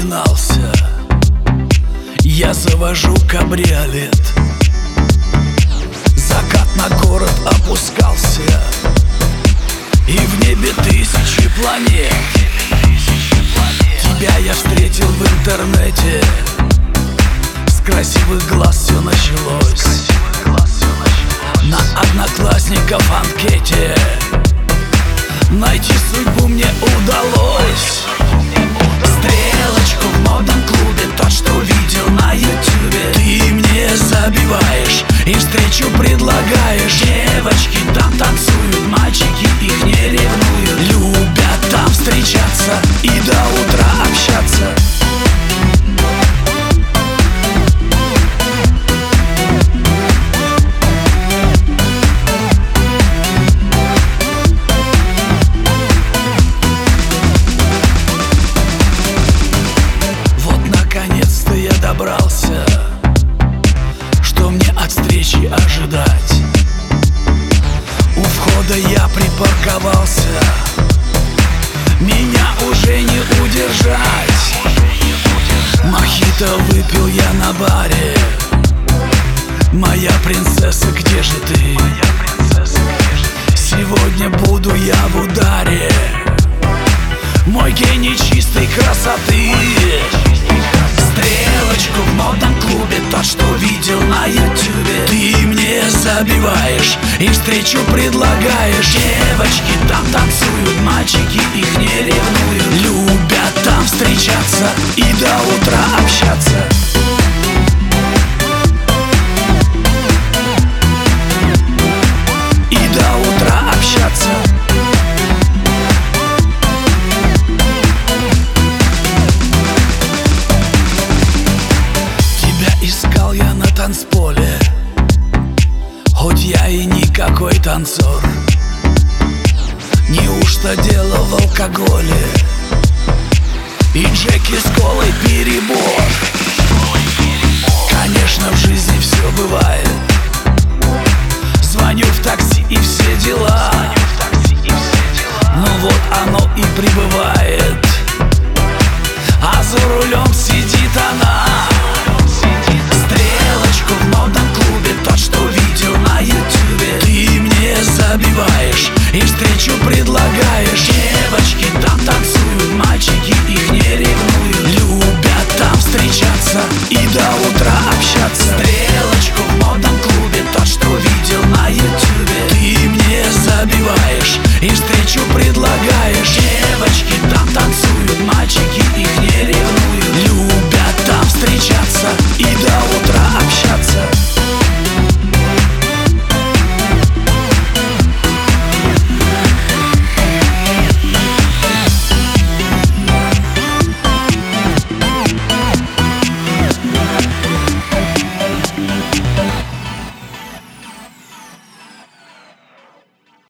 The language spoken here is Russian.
начинался, я завожу кабриолет. Закат на город опускался, и в небе тысячи планет. Тебя я встретил в интернете, с красивых глаз все началось. На одноклассников анкете найти судьбу мне удалось. Стрелочку в модном клубе, тот, что видел на ютубе, ты мне забиваешь и встречу предлагаешь. Девочки там танцуют, мальчики их не ревнуют, любят там встречаться и до утра общаться. Наконец-то я добрался, что мне от встречи ожидать. У входа я припарковался, меня уже не удержать. Мохито выпил я на баре. Моя принцесса, где же ты? Сегодня буду я в ударе, мой гений чистой красоты. Стрелочку в модном клубе, тот, что видел на ютубе, ты мне забиваешь и встречу предлагаешь. Девочки там танцуют, мальчики их не ревнуют, любят там встречаться и до утра общаться. И до утра общаться. Искал я на танцполе, хоть я и никакой танцор. Неужто дело в алкоголе и Джеки с колой перебор? Конечно, в жизни все бывает. Звоню в такси и все дела. Ну вот оно и прибывает, а за рулем сидит она. Стрелочку в модном клубе, тот, что видел на ютубе, ты мне забиваешь и встречу предлагаешь. Девочки там танцуют,